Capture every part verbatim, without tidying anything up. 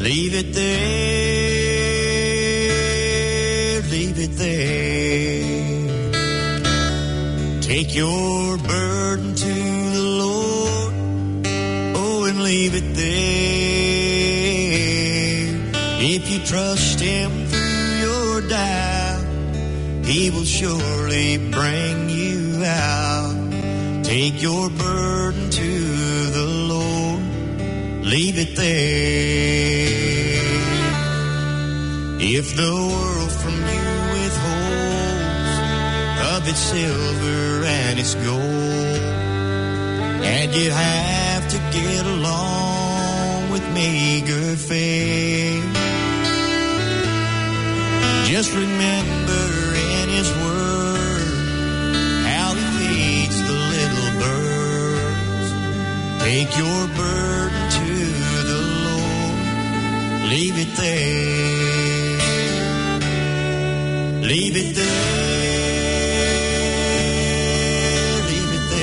Leave it there, leave it there. Take your burden to the Lord, oh, and leave it there. If you trust Him through your doubt, He will surely bring you out. Take your burden to the Lord, leave it there. If the world from you withholds of its silver and its gold, and you have to get along with meager fare, just remember in His word how He feeds the little birds. Take your burden to the Lord, leave it there. Leave it there, leave it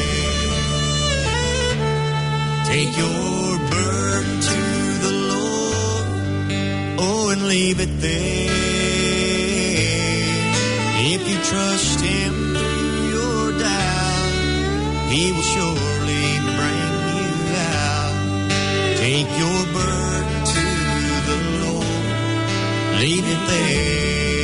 there. Take your burden to the Lord, oh, and leave it there. If you trust Him through your doubt, He will surely bring you out. Take your burden to the Lord, leave it there.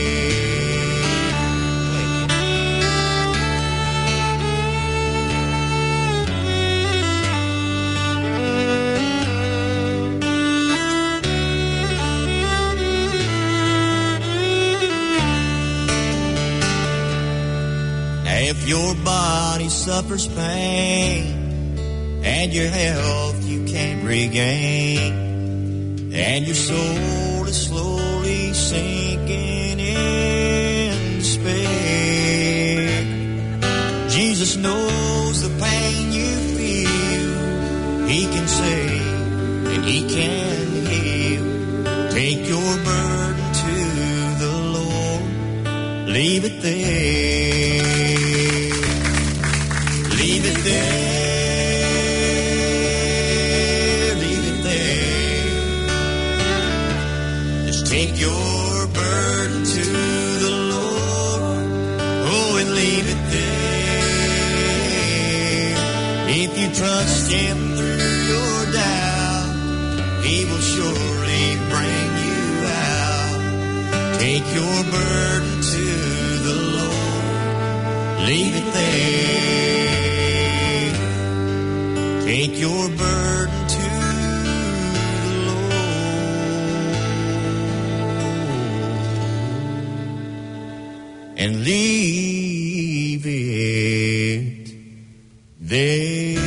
If your body suffers pain and your health you can't regain, and your soul is slowly sinking in despair, Jesus knows the pain you feel. He can save and He can heal. Take your burden to the Lord, leave it there. Leave it there, leave it there. Just take your burden to the Lord, oh, and leave it there. If you trust Him through your doubt, He will surely bring you out. Take your burden to the Lord, leave it there. Take your burden to the Lord and leave it there.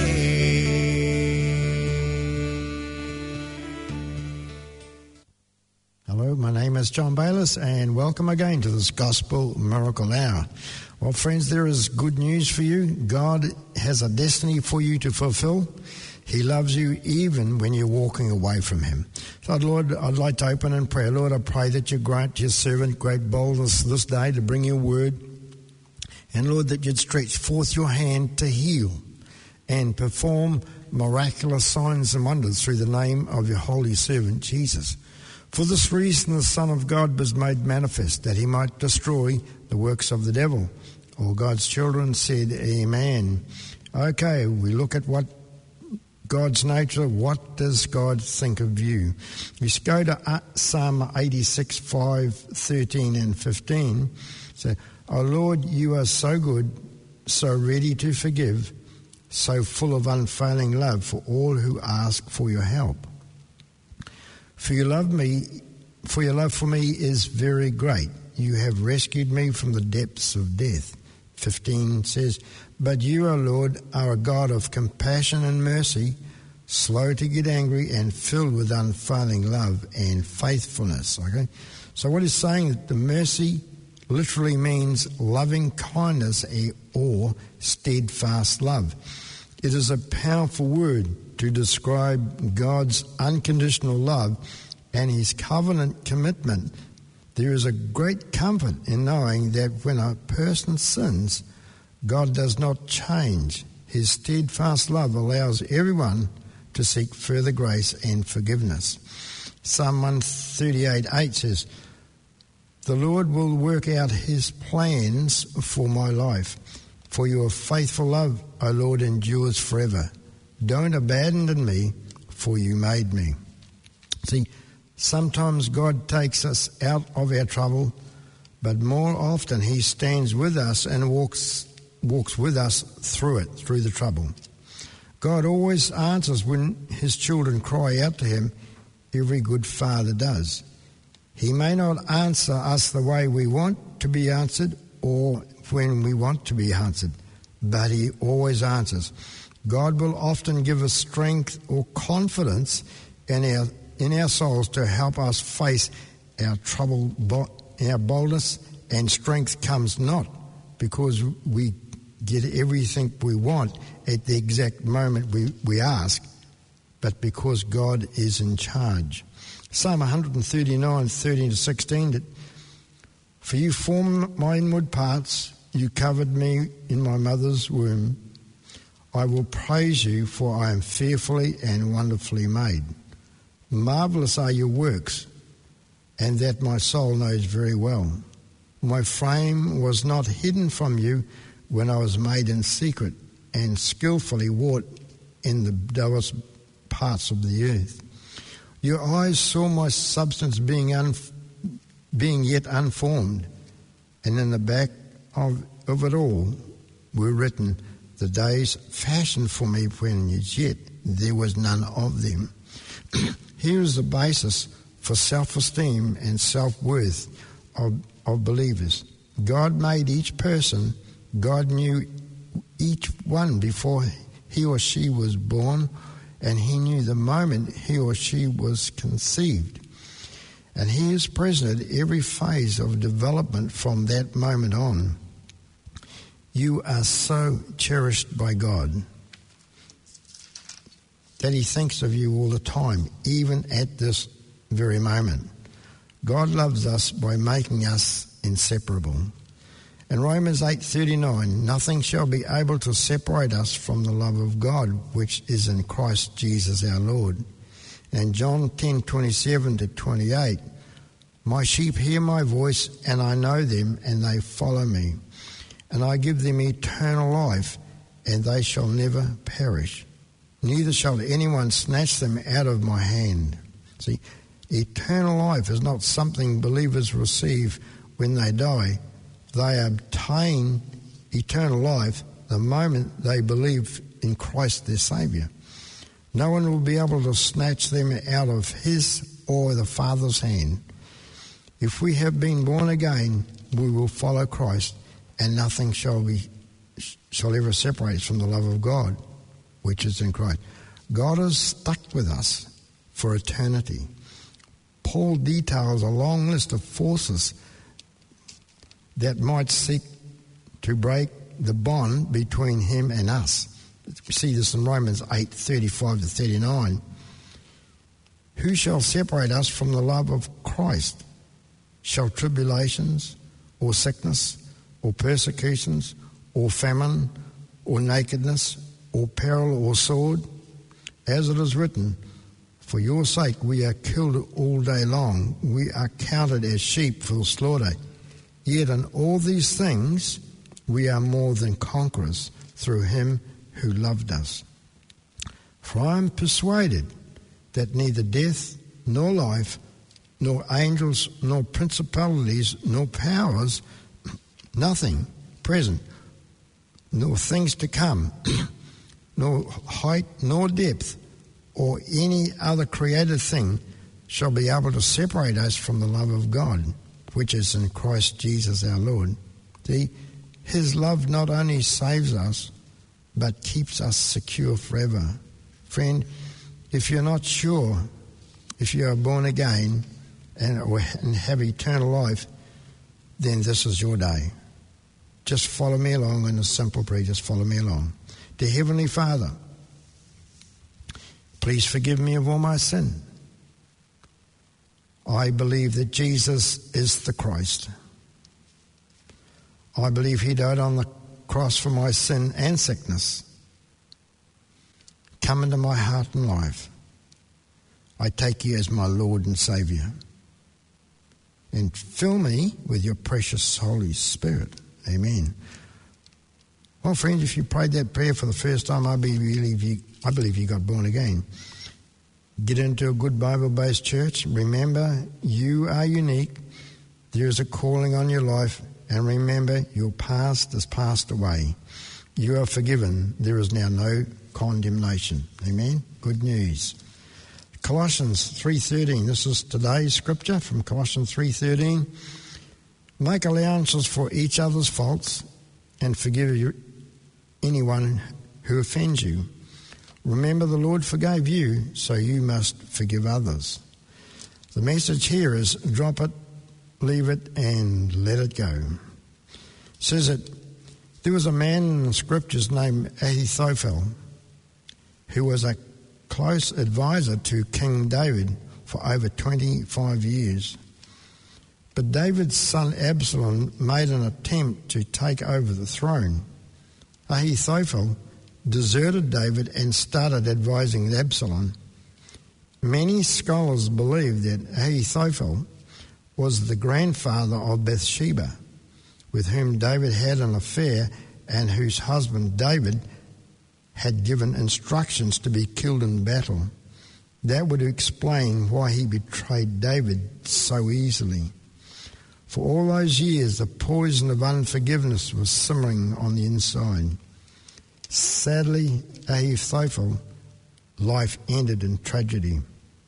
Hello, my name is John Bayliss, and welcome again to this Gospel Miracle Hour. Well, friends, there is good news for you. God has a destiny for you to fulfill. He loves you even when you're walking away from Him. So, Lord, I'd like to open in prayer. Lord, I pray that you grant your servant great boldness this day to bring your word. And, Lord, that you'd stretch forth your hand to heal and perform miraculous signs and wonders through the name of your holy servant, Jesus. For this reason, the Son of God was made manifest, that He might destroy the works of the devil. All God's children said, Amen. Okay, we look at what God's nature. What does God think of you? We go to Psalm eighty-six, five, thirteen and fifteen. So, oh Lord, you are so good, so ready to forgive, so full of unfailing love for all who ask for your help. For your love me, for your love for me is very great. You have rescued me from the depths of death. fifteen says, but you, O Lord, are a God of compassion and mercy, slow to get angry and filled with unfailing love and faithfulness. Okay, so what he's saying that the mercy literally means loving kindness or steadfast love. It is a powerful word to describe God's unconditional love and His covenant commitment. There is a great comfort in knowing that when a person sins, God does not change. His steadfast love allows everyone to seek further grace and forgiveness. Psalm one thirty-eight eight says, "The Lord will work out his plans for my life. For your faithful love, O Lord, endures forever. Don't abandon me, for you made me." See, sometimes God takes us out of our trouble, but more often he stands with us and walks walks with us through it, through the trouble. God always answers when his children cry out to him. Every good father does. He may not answer us the way we want to be answered or when we want to be answered, but he always answers. God will often give us strength or confidence in our in our souls to help us face our trouble. Our boldness and strength comes not because we get everything we want at the exact moment we, we ask, but because God is in charge. Psalm one thirty-nine, thirteen to sixteen, that, "For you formed my inward parts, you covered me in my mother's womb. I will praise you, for I am fearfully and wonderfully made. Marvellous are your works, and that my soul knows very well. My frame was not hidden from you when I was made in secret and skillfully wrought in the lowest parts of the earth. Your eyes saw my substance being un, being yet unformed, and in the back of, of it all were written the days fashioned for me when as yet there was none of them." Here is the basis for self-esteem and self-worth of, of believers. God made each person. God knew each one before he or she was born, and he knew the moment he or she was conceived. And he is present at every phase of development from that moment on. You are so cherished by God that he thinks of you all the time, even at this very moment. God loves us by making us inseparable. In Romans eight thirty-nine, "Nothing shall be able to separate us from the love of God, which is in Christ Jesus our Lord." And John ten twenty-seven to twenty-eight, "My sheep hear my voice, and I know them, and they follow me. And I give them eternal life, and they shall never perish. Neither shall anyone snatch them out of my hand." See, eternal life is not something believers receive when they die. They obtain eternal life the moment they believe in Christ their Saviour. No one will be able to snatch them out of his or the Father's hand. If we have been born again, we will follow Christ, and nothing shall be shall ever separate us from the love of God, which is in Christ. God has stuck with us for eternity. Paul details a long list of forces that might seek to break the bond between him and us. We see this in Romans eight thirty-five to thirty-nine. "Who shall separate us from the love of Christ? Shall tribulations, or sickness, or persecutions, or famine, or nakedness, or peril, or sword? As it is written, for your sake we are killed all day long. We are counted as sheep for the slaughter. Yet in all these things we are more than conquerors through him who loved us. For I am persuaded that neither death nor life, nor angels, nor principalities, nor powers, nothing present, nor things to come, nor height, nor depth, or any other created thing shall be able to separate us from the love of God, which is in Christ Jesus our Lord. See, his love not only saves us, but keeps us secure forever. Friend, if you're not sure if you are born again and, or, and have eternal life, then this is your day. Just follow me along in a simple prayer. Just follow me along. Dear Heavenly Father, please forgive me of all my sin. I believe that Jesus is the Christ. I believe he died on the cross for my sin and sickness. Come into my heart and life. I take you as my Lord and Saviour. And fill me with your precious Holy Spirit. Amen. Well, friends, if you prayed that prayer for the first time, I believe you, I believe you got born again. Get into a good Bible-based church. Remember, you are unique. There is a calling on your life. And remember, your past has passed away. You are forgiven. There is now no condemnation. Amen? Good news. Colossians three thirteen. This is today's scripture from Colossians three thirteen. Make allowances for each other's faults and forgive you, anyone who offends you. Remember, the Lord forgave you, so you must forgive others. The message here is drop it, leave it, and let it go. It says that there was a man in the scriptures named Ahithophel who was a close advisor to King David for over twenty-five years. But David's son Absalom made an attempt to take over the throne. Ahithophel deserted David and started advising Absalom. Many scholars believe that Ahithophel was the grandfather of Bathsheba, with whom David had an affair and whose husband David had given instructions to be killed in battle. That would explain why he betrayed David so easily. For all those years, the poison of unforgiveness was simmering on the inside. Sadly, Ahithophel, life ended in tragedy.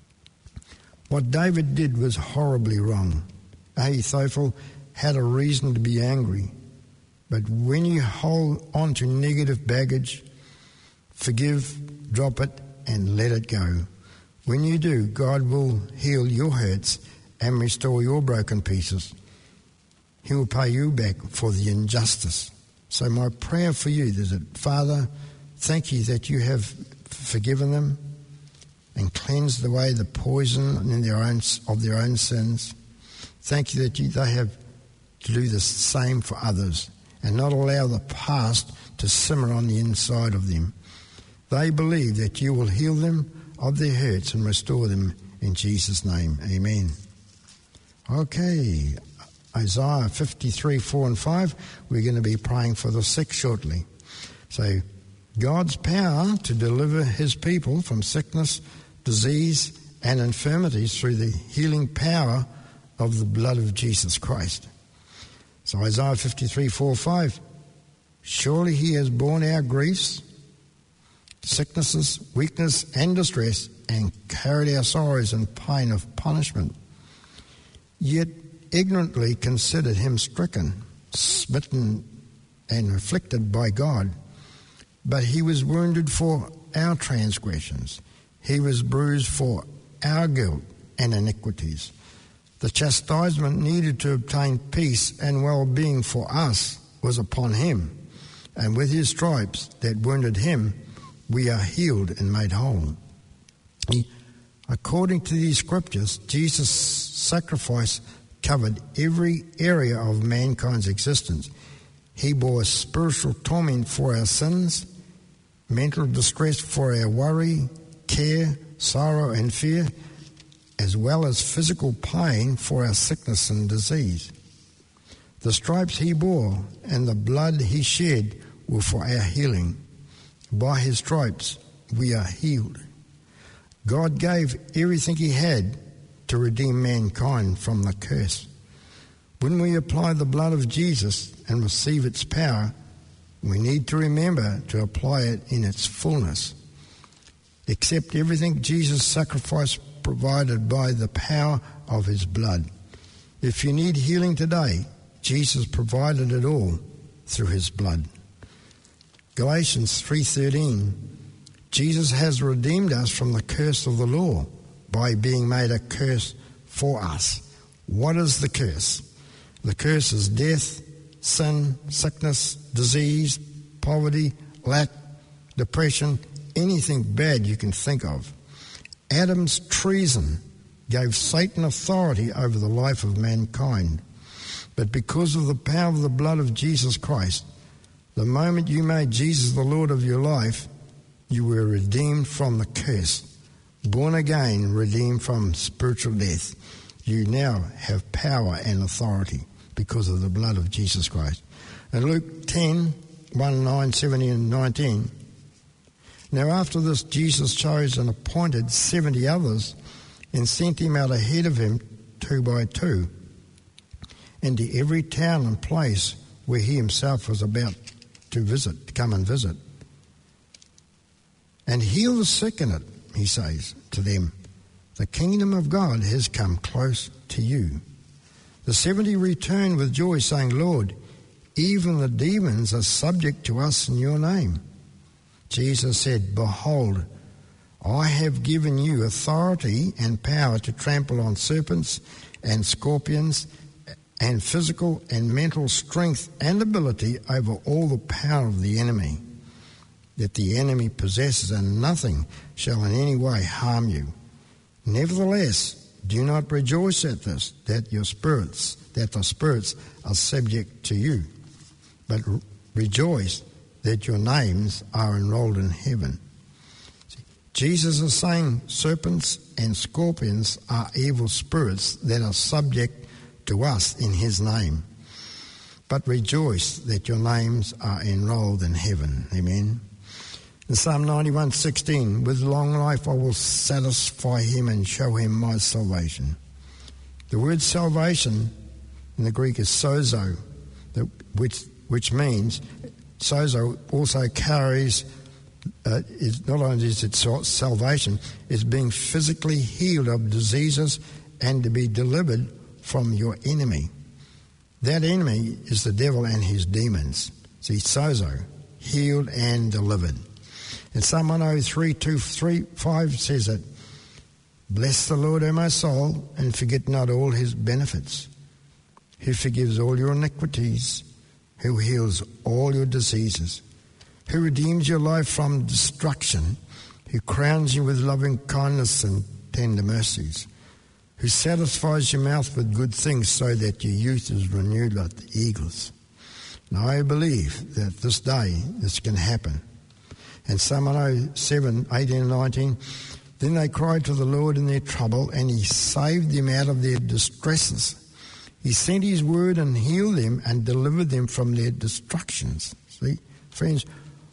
What David did was horribly wrong. Ahithophel had a reason to be angry. But when you hold on to negative baggage, forgive, drop it, and let it go. When you do, God will heal your hurts and restore your broken pieces. He will pay you back for the injustice. So my prayer for you is that, Father, thank you that you have forgiven them and cleansed away the poison in their own, of their own sins. Thank you that you, they have to do the same for others and not allow the past to simmer on the inside of them. They believe that you will heal them of their hurts and restore them in Jesus' name. Amen. Okay, Isaiah fifty-three, four and five. We're going to be praying for the sick shortly. So, God's power to deliver his people from sickness, disease, and infirmities through the healing power of the blood of Jesus Christ. So Isaiah fifty-three, four, five. Surely he has borne our griefs, sicknesses, weakness, and distress, and carried our sorrows and pain of punishment. Yet ignorantly considered him stricken, smitten, and afflicted by God. But he was wounded for our transgressions. He was bruised for our guilt and iniquities. The chastisement needed to obtain peace and well-being for us was upon him. And with his stripes that wounded him, we are healed and made whole. He, according to these scriptures, Jesus' sacrifice covered every area of mankind's existence. He bore spiritual torment for our sins, mental distress for our worry, care, sorrow, and fear, as well as physical pain for our sickness and disease. The stripes he bore and the blood he shed were for our healing. By his stripes we are healed. God gave everything he had to redeem mankind from the curse. When we apply the blood of Jesus and receive its power, we need to remember to apply it in its fullness. Accept everything Jesus' sacrifice provided by the power of his blood. If you need healing today, Jesus provided it all through his blood. Galatians three thirteen. Jesus has redeemed us from the curse of the law by being made a curse for us. What is the curse? The curse is death, sin, sickness, disease, poverty, lack, depression, anything bad you can think of. Adam's treason gave Satan authority over the life of mankind. But because of the power of the blood of Jesus Christ, the moment you made Jesus the Lord of your life, you were redeemed from the curse born again, redeemed from spiritual death. You now have power and authority because of the blood of Jesus Christ. And Luke ten, one, nine, seventeen and nineteen. Now after this, Jesus chose and appointed seventy others and sent him out ahead of him two by two into every town and place where he himself was about to visit, to come and visit. And heal the sick in it, he says to them. The kingdom of God has come close to you. The seventy returned with joy, saying, Lord, even the demons are subject to us in your name. Jesus said, Behold, I have given you authority and power to trample on serpents and scorpions and physical and mental strength and ability over all the power of the enemy, that the enemy possesses, and nothing shall in any way harm you. Nevertheless, do not rejoice at this, that your spirits, that the spirits are subject to you, but re- rejoice that your names are enrolled in heaven. See, Jesus is saying serpents and scorpions are evil spirits that are subject to us in his name. But rejoice that your names are enrolled in heaven. Amen. In Psalm ninety-one sixteen, with long life I will satisfy him and show him my salvation. The word salvation in the Greek is sozo, which which means, sozo also carries, uh, is not only is it salvation, it's being physically healed of diseases and to be delivered from your enemy. That enemy is the devil and his demons. See, sozo, healed and delivered. And Psalm one oh three, two, three, five says it, Bless the Lord, O my soul, and forget not all his benefits, who forgives all your iniquities, who heals all your diseases, who redeems your life from destruction, who crowns you with loving kindness and tender mercies, who satisfies your mouth with good things so that your youth is renewed like the eagles. Now I believe that this day this can happen. And Psalm one oh seven, eighteen and nineteen, Then they cried to the Lord in their trouble, and he saved them out of their distresses. He sent his word and healed them and delivered them from their destructions. See, friends,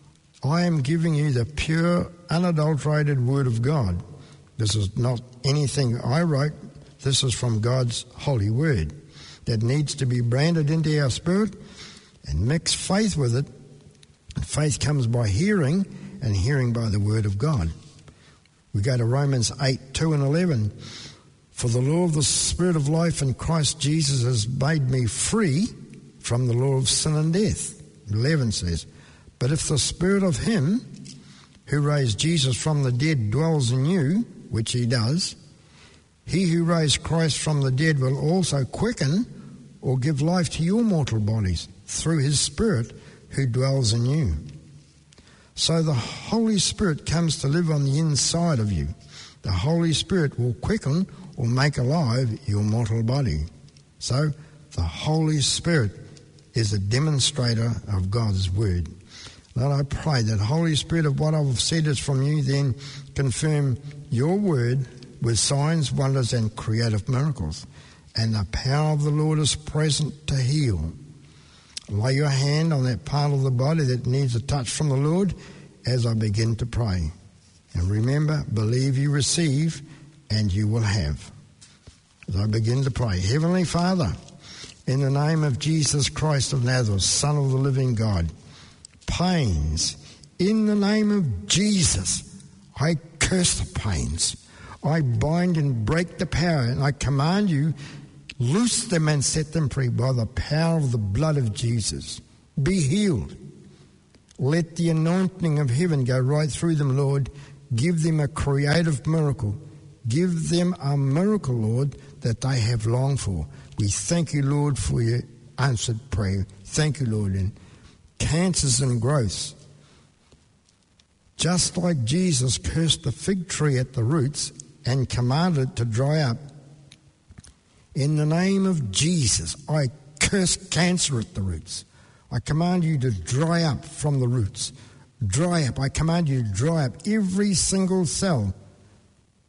I am giving you the pure, unadulterated word of God. This is not anything I wrote. This is from God's holy word that needs to be branded into our spirit and mix faith with it. Faith comes by hearing, and hearing by the word of God. We go to Romans eight, two and eleven. For the law of the Spirit of life in Christ Jesus has made me free from the law of sin and death. eleven says, But if the Spirit of him who raised Jesus from the dead dwells in you, which he does, he who raised Christ from the dead will also quicken or give life to your mortal bodies through his Spirit who dwells in you. So the Holy Spirit comes to live on the inside of you. The Holy Spirit will quicken or make alive your mortal body. So the Holy Spirit is a demonstrator of God's word. Lord, I pray that Holy Spirit of what I've said is from you, then confirm your word with signs, wonders and creative miracles. And the power of the Lord is present to heal. Lay your hand on that part of the body that needs a touch from the Lord as I begin to pray. And remember, believe you receive and you will have. As I begin to pray, Heavenly Father, in the name of Jesus Christ of Nazareth, Son of the living God, pains, in the name of Jesus, I curse the pains. I bind and break the power, and I command you, loose them and set them free by the power of the blood of Jesus. Be healed. Let the anointing of heaven go right through them, Lord. Give them a creative miracle. Give them a miracle, Lord, that they have longed for. We thank you, Lord, for your answered prayer. Thank you, Lord. And cancers and growths, just like Jesus cursed the fig tree at the roots and commanded it to dry up, in the name of Jesus, I curse cancer at the roots. I command you to dry up from the roots. Dry up. I command you to dry up every single cell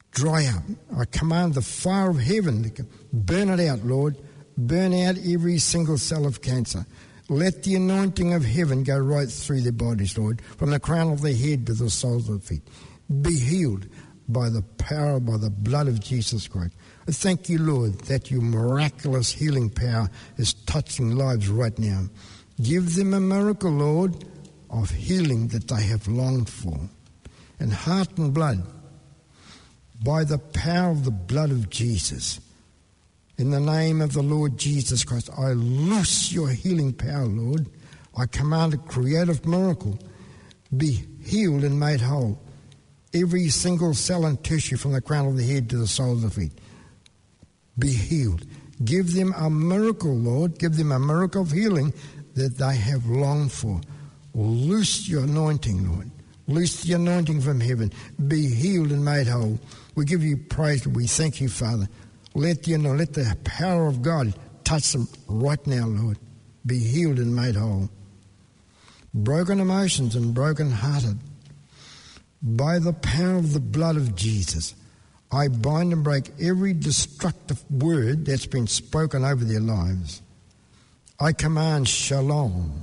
dry up. I command the fire of heaven to burn it out, Lord. Burn out every single cell of cancer. Let the anointing of heaven go right through their bodies, Lord, from the crown of their head to the soles of their feet. Be healed by the power, by the blood of Jesus Christ. I thank you, Lord, that your miraculous healing power is touching lives right now. Give them a miracle, Lord, of healing that they have longed for. And heart and blood, by the power of the blood of Jesus, in the name of the Lord Jesus Christ, I loose your healing power, Lord. I command a creative miracle. Be healed and made whole. Every single cell and tissue from the crown of the head to the soles of the feet. Be healed. Give them a miracle, Lord. Give them a miracle of healing that they have longed for. Loose your anointing, Lord. Loose the anointing from heaven. Be healed and made whole. We give you praise. We thank you, Father. Let the, let the power of God touch them right now, Lord. Be healed and made whole. Broken emotions and broken-hearted. By the power of the blood of Jesus, I bind and break every destructive word that's been spoken over their lives. I command shalom.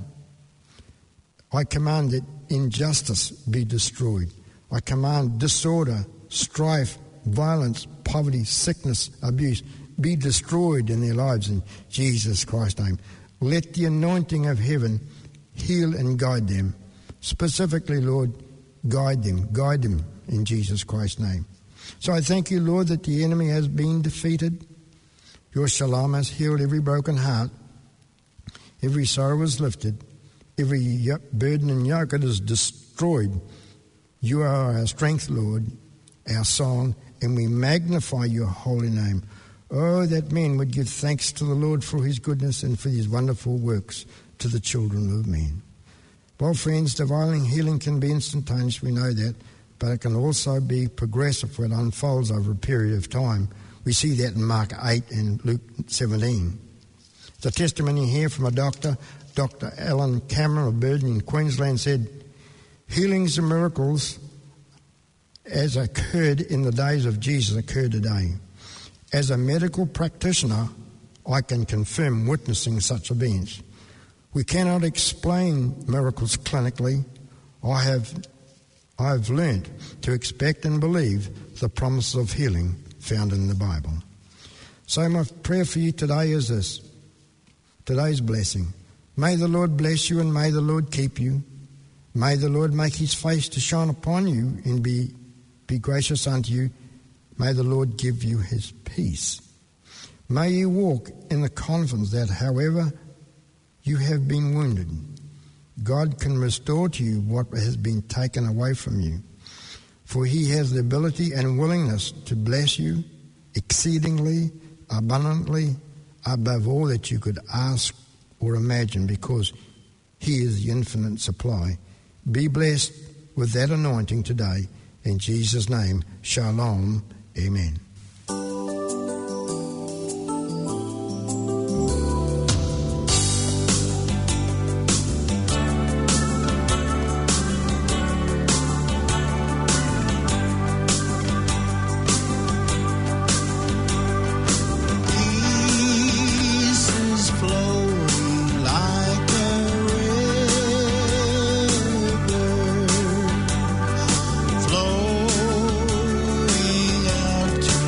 I command that injustice be destroyed. I command disorder, strife, violence, poverty, sickness, abuse be destroyed in their lives in Jesus Christ's name. Let the anointing of heaven heal and guide them. Specifically, Lord, guide them, guide them in Jesus Christ's name. So I thank you, Lord, that the enemy has been defeated. Your shalom has healed every broken heart. Every sorrow is lifted. Every burden and yoke is destroyed. You are our strength, Lord, our song, and we magnify your holy name. Oh, that men would give thanks to the Lord for his goodness and for his wonderful works to the children of men. Well, friends, divine healing can be instantaneous, we know that, but it can also be progressive when it unfolds over a period of time. We see that in Mark eight and Luke seventeen. The testimony here from a doctor, Doctor Alan Cameron of Burton in Queensland, said, healings and miracles as occurred in the days of Jesus occur today. As a medical practitioner, I can confirm witnessing such events. We cannot explain miracles clinically. I have I have learned to expect and believe the promises of healing found in the Bible. So my prayer for you today is this, today's blessing. May the Lord bless you and may the Lord keep you. May the Lord make his face to shine upon you and be, be gracious unto you. May the Lord give you his peace. May you walk in the confidence that however you have been wounded, God can restore to you what has been taken away from you. For he has the ability and willingness to bless you exceedingly, abundantly, above all that you could ask or imagine, because he is the infinite supply. Be blessed with that anointing today. In Jesus' name, shalom, amen. Flowing out to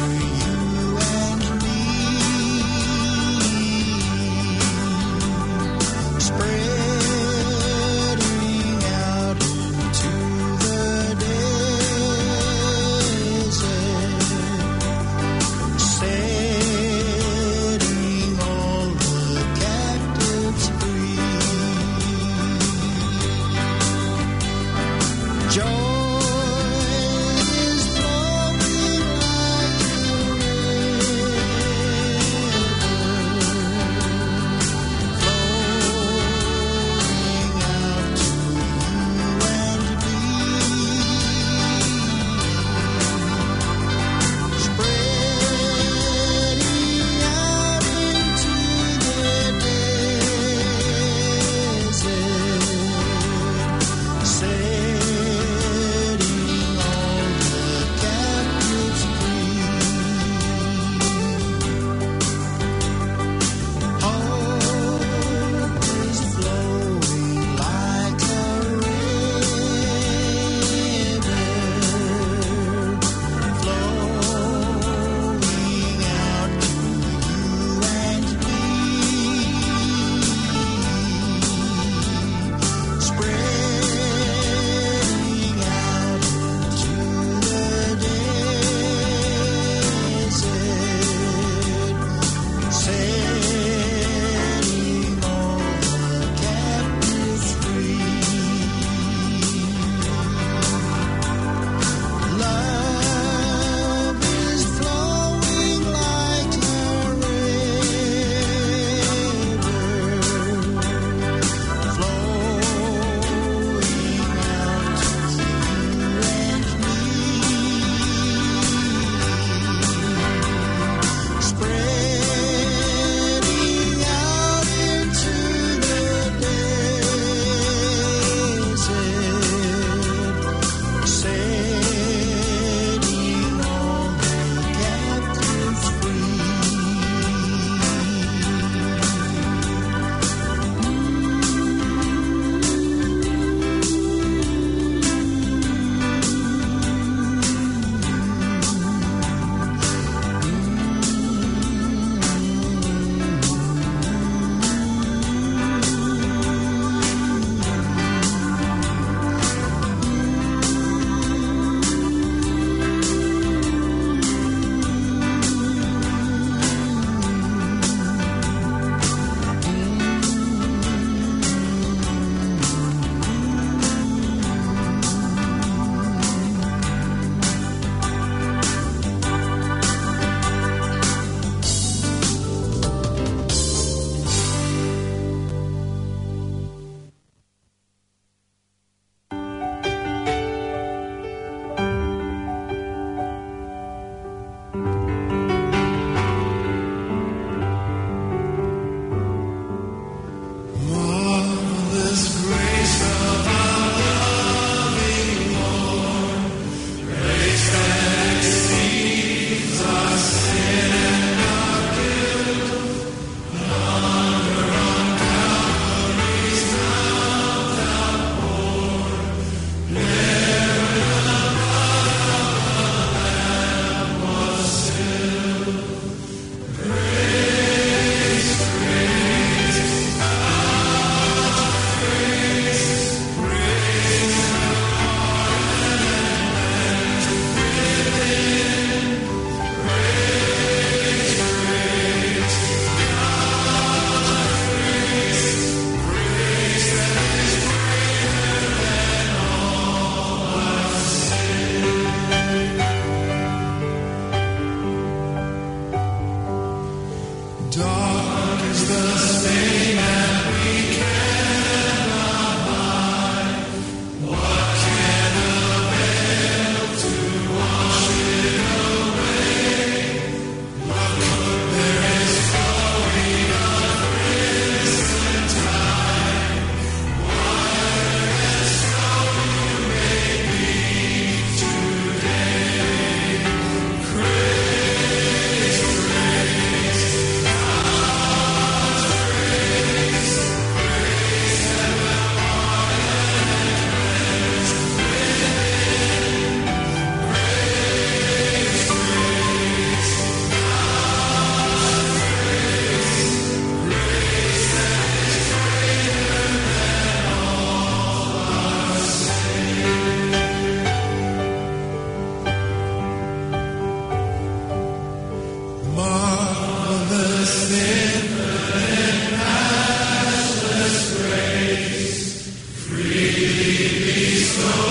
Dark is the stain that we cannot hide. What can avail to wash it away? Look, there is flowing a crimson tide. White as snow you may be today. Grace, grace, God's grace, grace that will pardon and cleanse within. Grace, grace, God's grace, grace that is greater than all our sin. Marvelous infinite matchless grace, freely bestowed